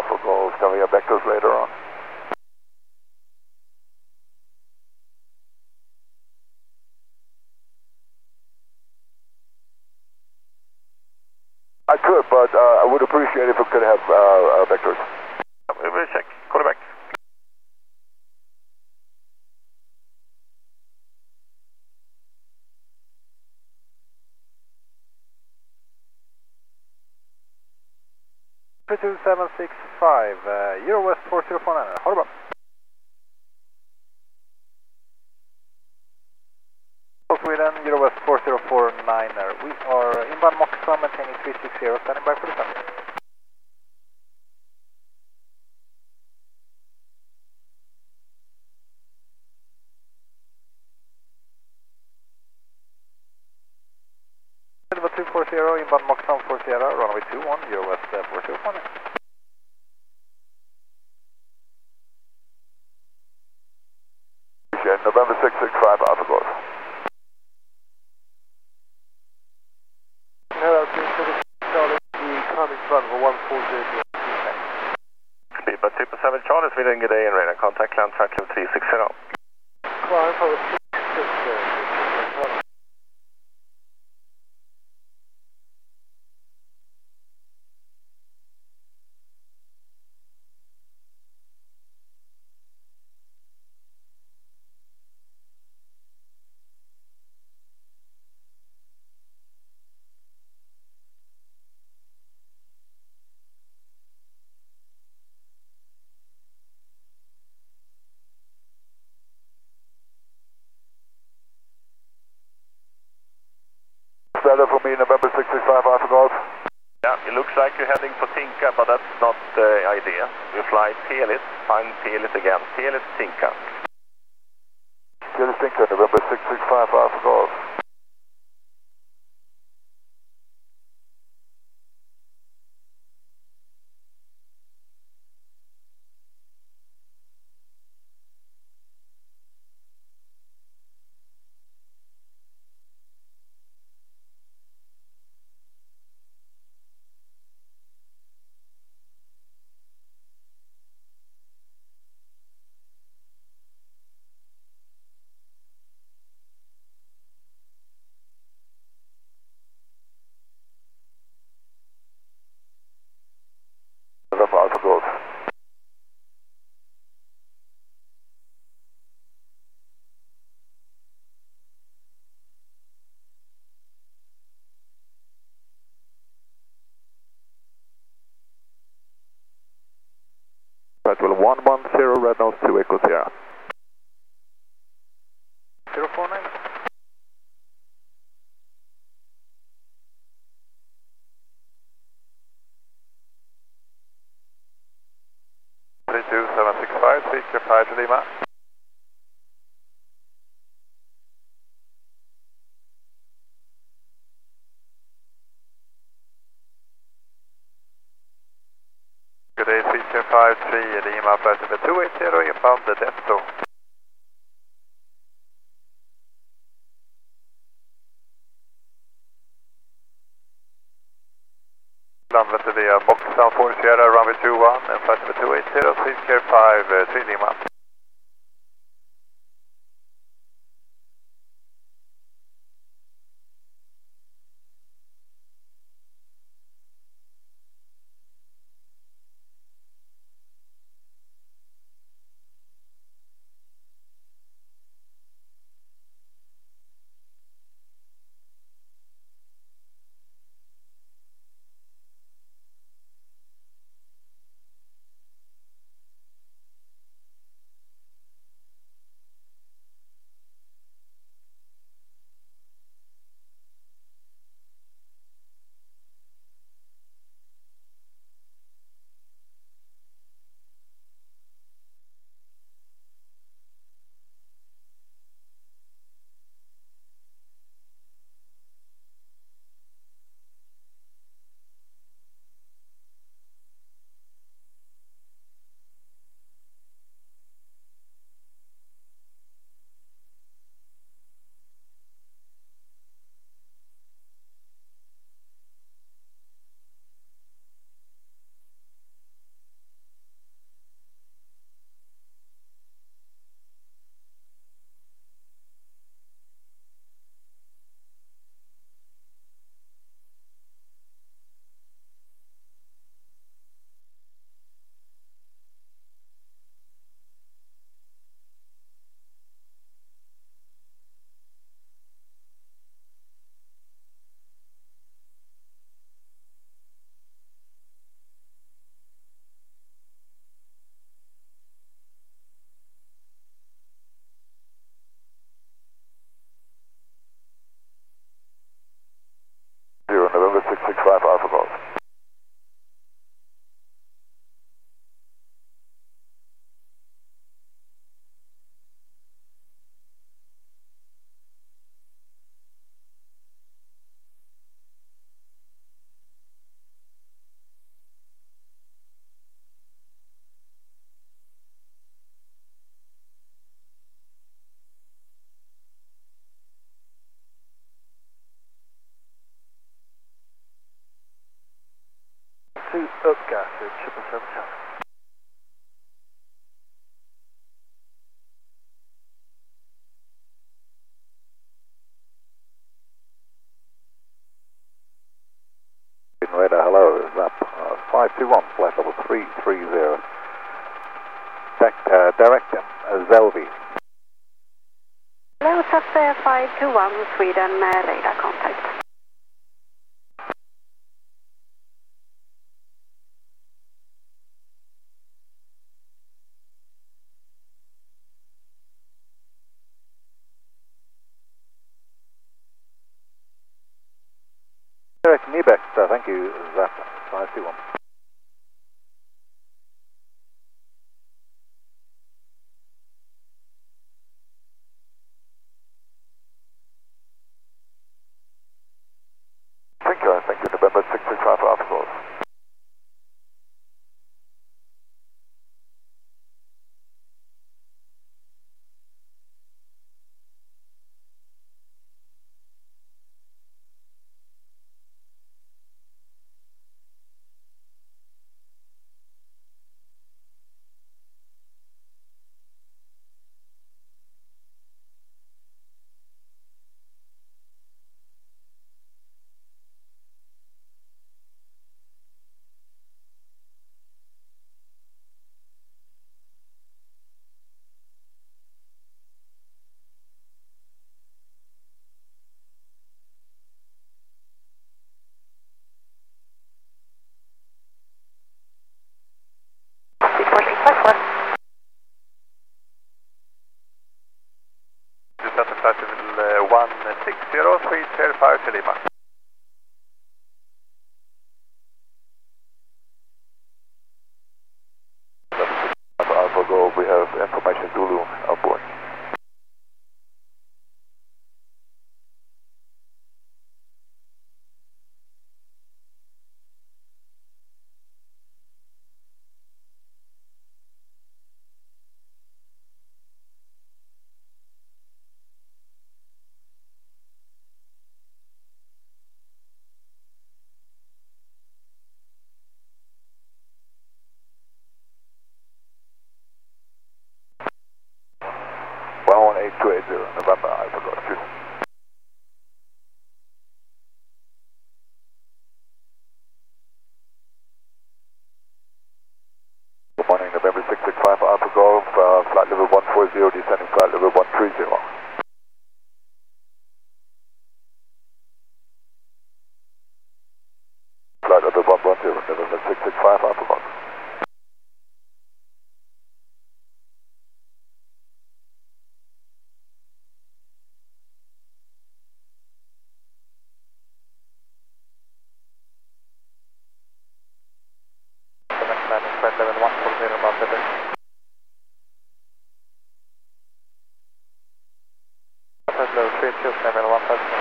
Alpha Golf. Can we have vectors later on? I could, but I would appreciate if we could have vectors. We will check. Call it back. Euro West 4049, hold on. Sweden, Euro West 4049er. We are inbound Moxon, maintaining 360, standing by for the sun. Delta 240, inbound Moxon 40, runway 21, Euro West 4049. November 665 Alpha Golf. Hello, Charlie, the climbing front for 140. Speedbird 777 Charlie, Sweden, good day and radar contact, climb track level 360. Climb for 360. Better for me, November 665 Alpha Golf. Yeah, it looks like you're heading for Tinka, but that's not the idea. You fly Pelit, find Pelit again. Pelit, Tinka. Pelit, Tinka, November 665 Alpha Golf. November Alpha Golf. Right, well, 110, red nose 2 Echo Sierra. 049. Seeker 5 to Lima. Good day, Seeker 53 Lima, flight number 280, inbound the Desto. Landvetter via Moxon 4 Sierra, runway 21, and flight number 280, Seeker 53 Lima. to 777. Radar, hello, is up 521, flight level 330. Direct Zelvi. Hello, it's up 521 Sweden, radar contact. Direct Niebeck, thank you, Zap 521. Thank you, November 665 for Alpha Golf. Delta flight level 160, 305 to Lima. Alpha Golf, we have information Zulu outboard. Well, 8280, November Alpha Golf 2. Good morning, November 665 for Alpha Golf, flight level 140, descending flight level 130. Flight level 110, November 665 Alpha Golf. Flight level 140, Mountain. Flight level 32, level 130.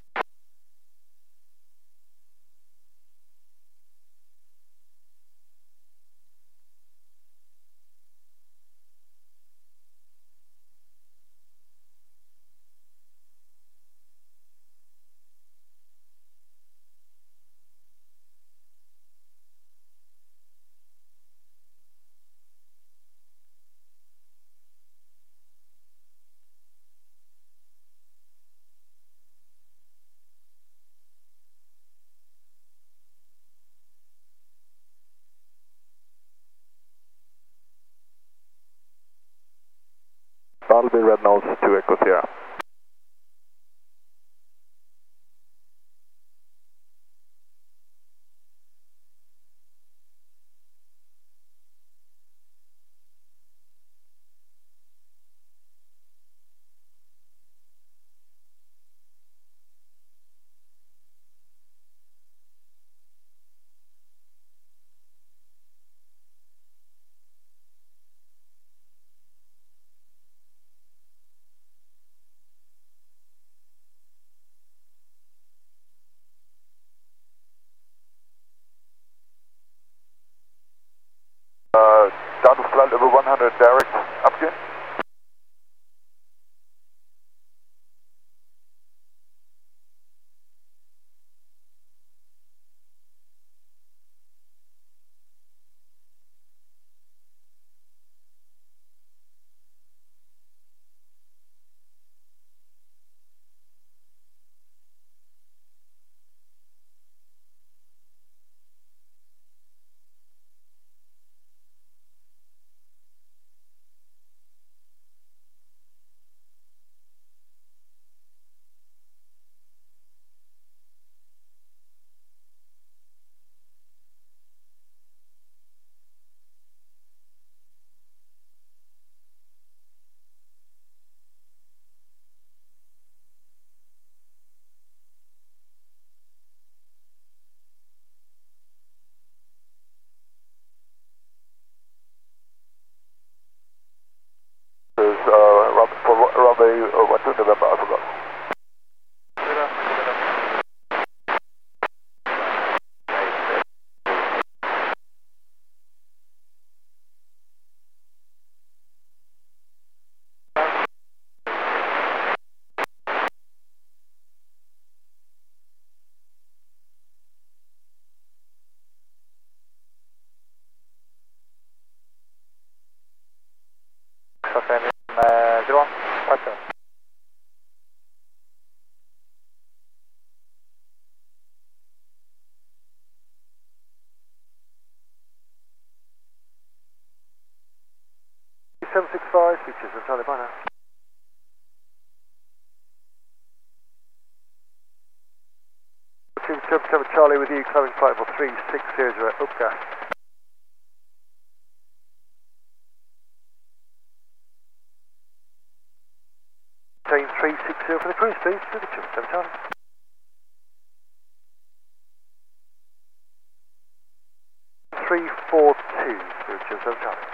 That'll be Red Nose 2 Echo Sierra. Down to flight level 100 direct, up again. 765, speeches of Charlie, bye now. 277 Charlie with you, climbing flight level 3600, up gas. Train 360 for the cruise, please, to the 277 Charlie. Three, 4, 2, through 277 Charlie.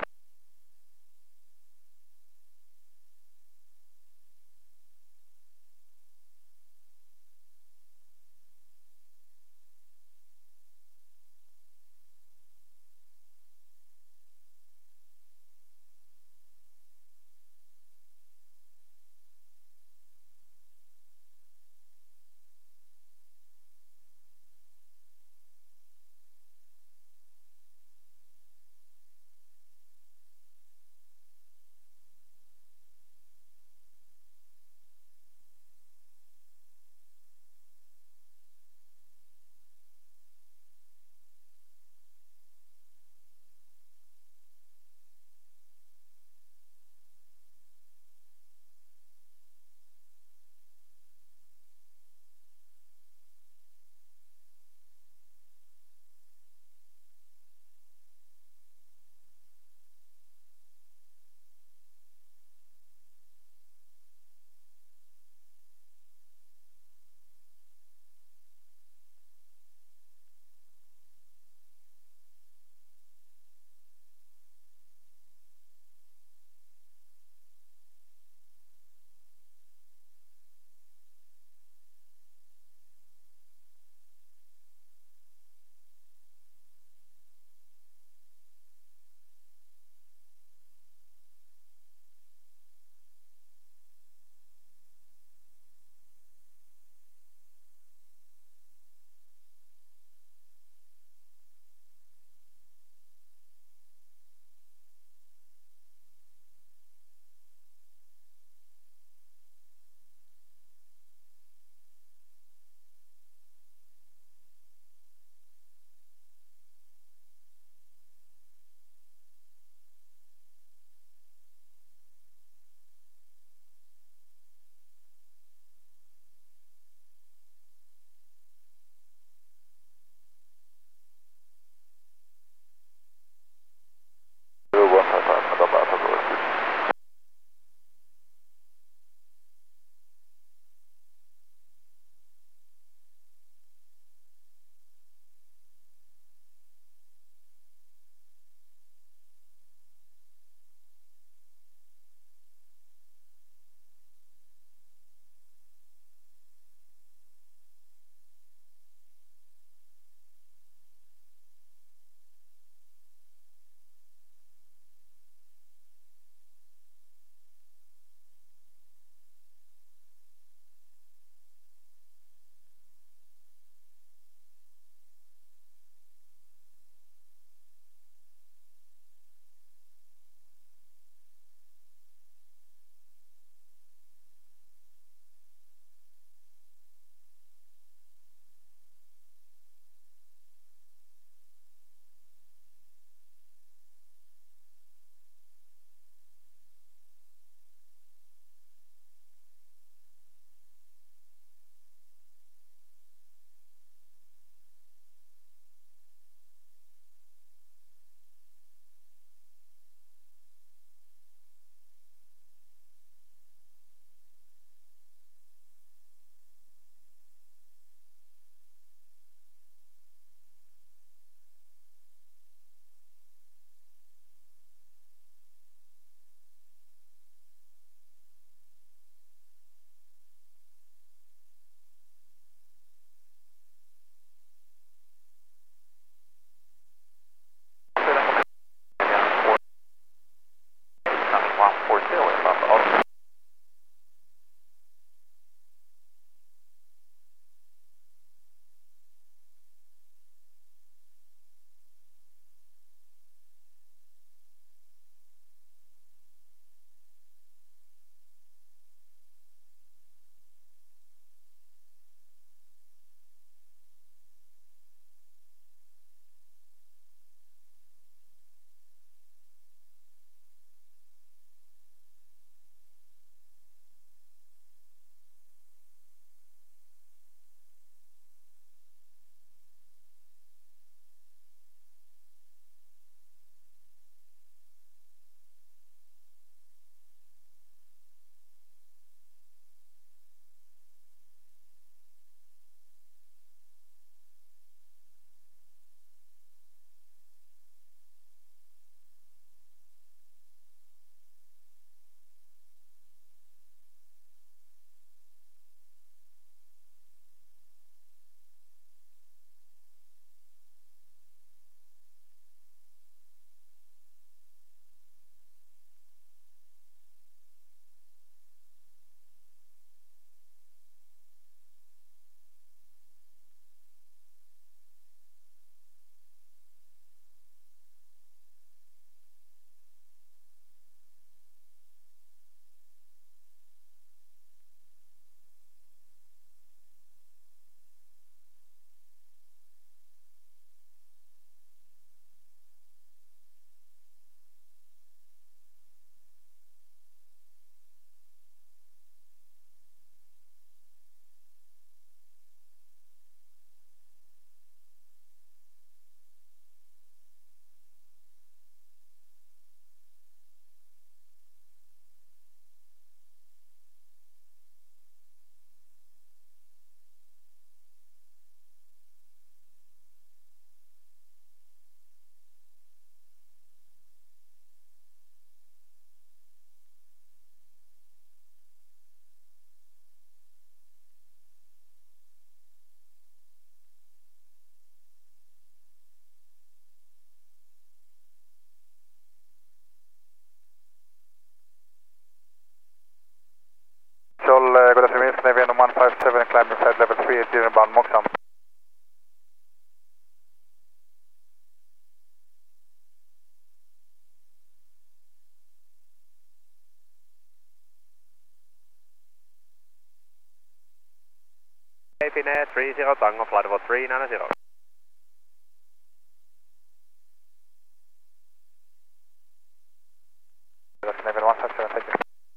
climb inside level 3 at inbound Moxham. Finnair 30 Tango, flight level 390. Level 157, thank you.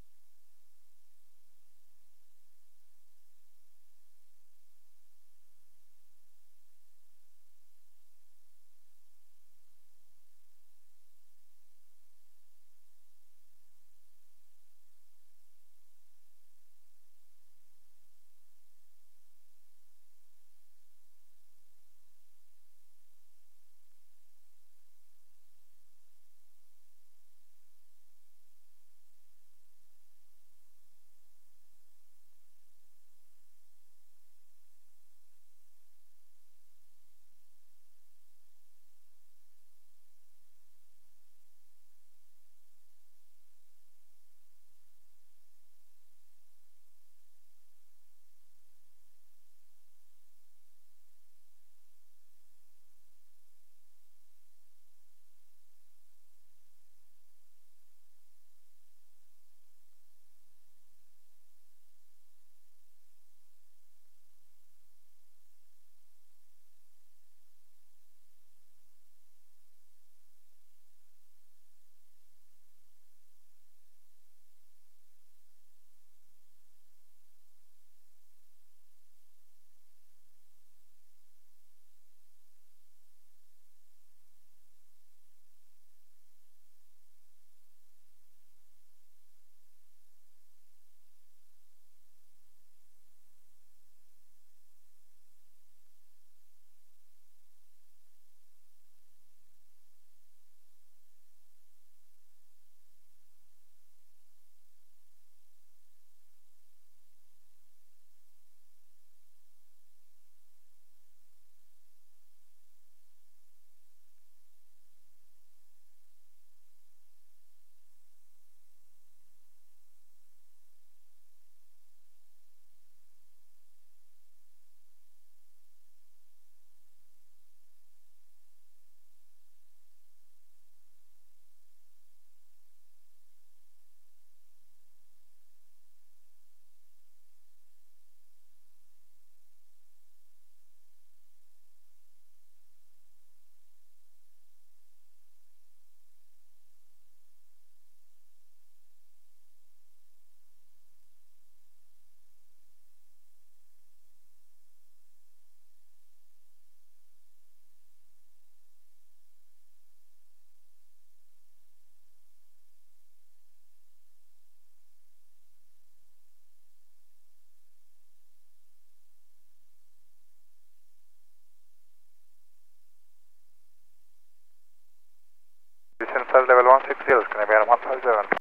Descent flight level 160, can I be on 157?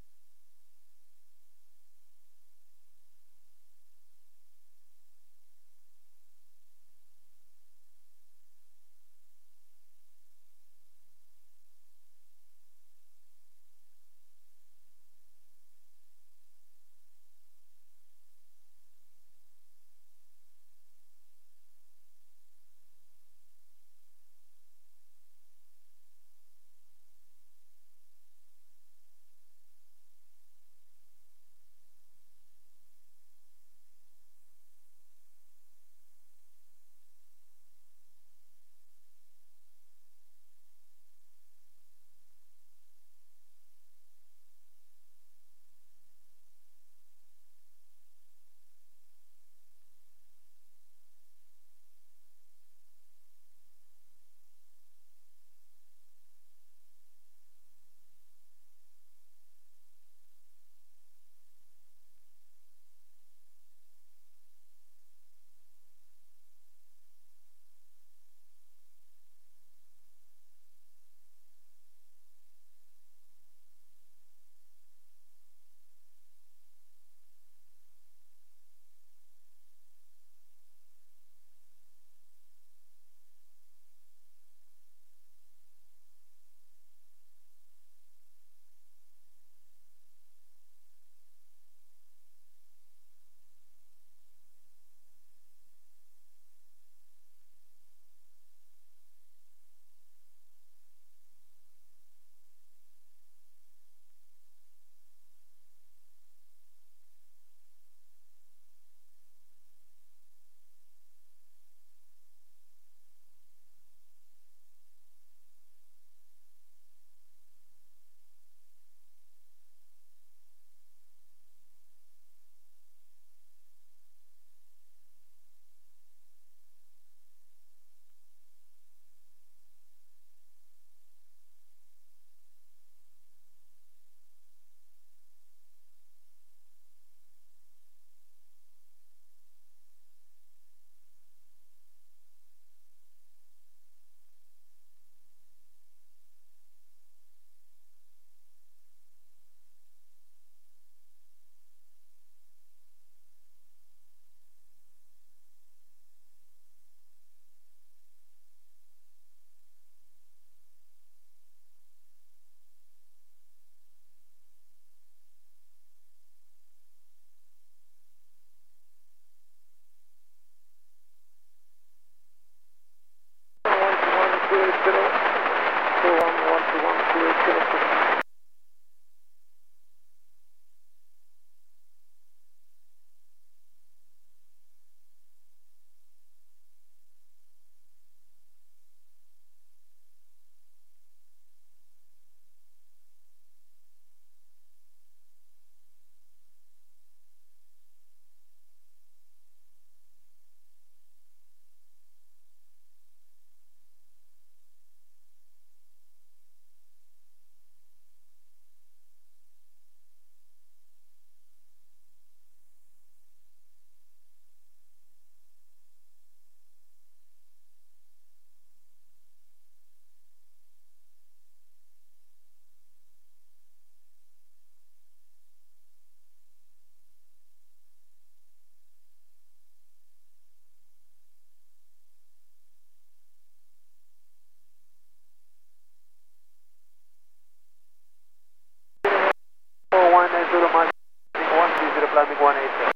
Pacific 180.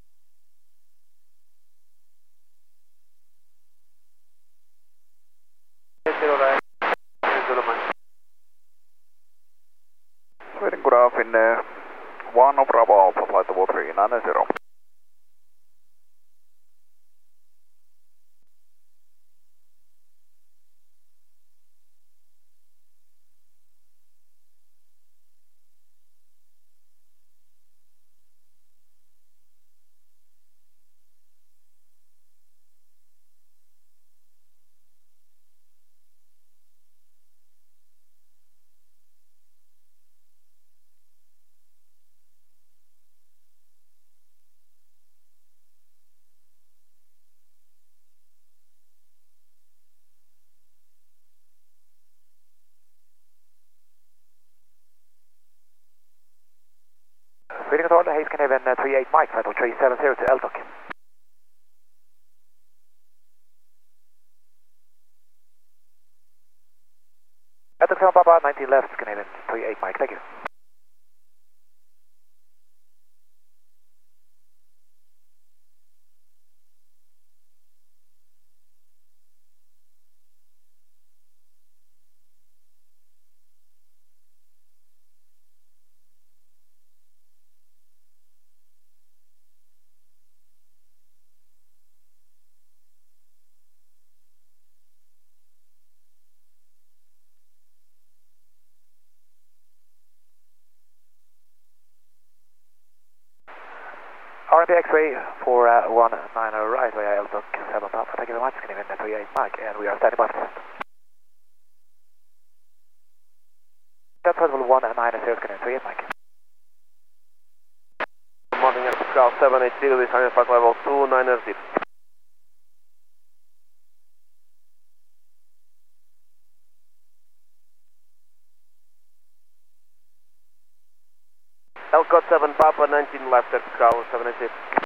Sweden Graph in 1 of Bravo Alpha, flight level 390. Sweden Control, Hayes Canadian 38 Mike, flight level 370 to LTOC. LTOC 7 Papa, 19 left, Canadian 38 Mike, thank you. RMP X-ray 419 right via LTOC 7 Papa, thank you very much, Canadian 38 Mike, and we are standing by for test. That's level 190, Canadian 38 Mike. Good morning, Scout 780, this is flight level 290. Elcott 7 Papa, 19 left, Scout 780.